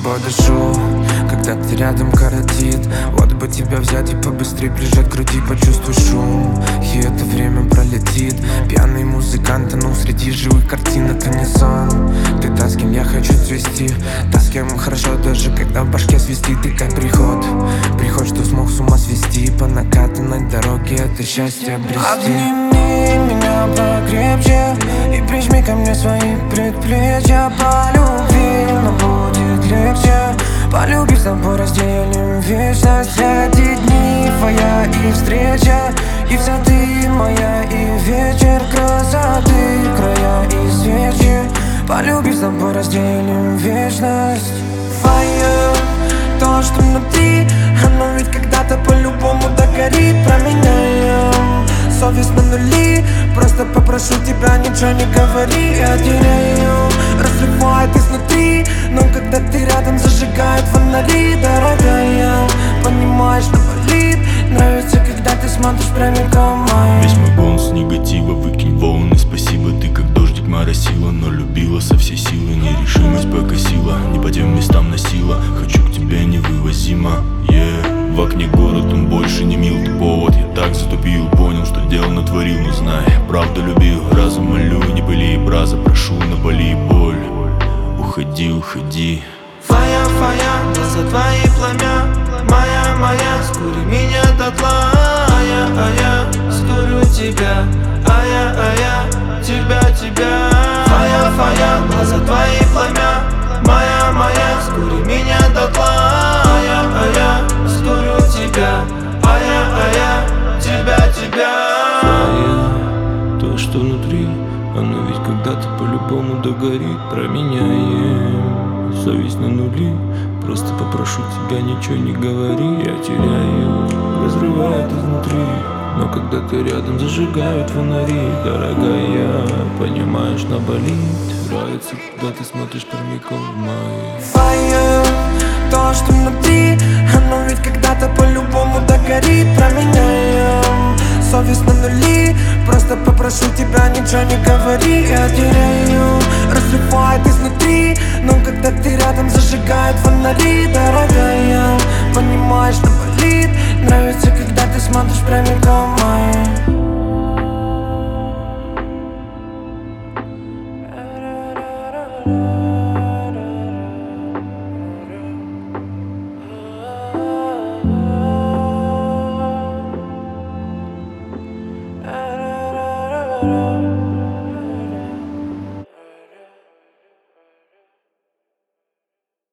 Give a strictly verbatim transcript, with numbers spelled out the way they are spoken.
тобой дышу, когда ты рядом коротит. Вот бы тебя взять и побыстрее прижать к груди, почувствуй шум, и это время пролетит. Пьяный музыкант, ну среди живых картин, это не сон. Ты та, с кем я хочу цвести, та, с кем хорошо, даже когда в башке свистит. Ты как приход, приход, что смог с ума свести. По накатанной дороге это счастье обрести. Обними меня покрепче и прижми ко мне свои предплечья. По любви нам будет легче, полюбив с тобой разделим вечность. Эти дни твоя и встреча, и вся ты моя, и вечер красоты, края и свечи. Полюбив с тобой разделим вечность. Fire, то, что внутри, оно ведь когда-то по-любому догорит. Променяем совесть на нули, просто попрошу тебя, ничего не говори. Я теряю, разрывает изнутри, но когда ты рядом, зажигает фонари. Дорогая, понимаешь, что болит, нравится, когда ты смотришь прямиком мои. Весь мой бонус негатива выкинь волны. Спасибо, ты как дождик моросила, но любила со всей силы. Нерешимость покосила, не по тем местам носила. Хочу к тебе невывозимо, yeah. В окне город, он больше не мил, ты повод. Я так затупил, понял, что дело натворил. Но знай, правду любил, разум молю, не пыли и браза, прошу, напали боль. Уходи, уходи. Фая, фая, глаза твои пламя, моя, моя, скури меня дотла. А я, а я, скурю тебя, а я, а я, тебя, тебя. Фая, фая, глаза твои пламя, моя, моя, скури меня дотла. А я, а я, скурю тебя, а я, а я, тебя, тебя. Фая, то, что внутри, оно ведь когда-то по-любому догорит. Променяем совесть на нули, просто попрошу тебя, ничего не говори. Я теряю, разрывает изнутри, но когда ты рядом, зажигают фонари. Дорогая, понимаешь, наболит. Нравится, когда ты смотришь прямиком в мои. Fire, то, что внутри, оно ведь когда-то по-любому догорит. Променяем совесть на нули, просто попрошу тебя, ничего не говори. Я теряю, разрывает изнутри, но когда ты рядом, зажигает фонари. Дорогая, понимаешь, что болит, нравится, когда ты смотришь прямиком в мои.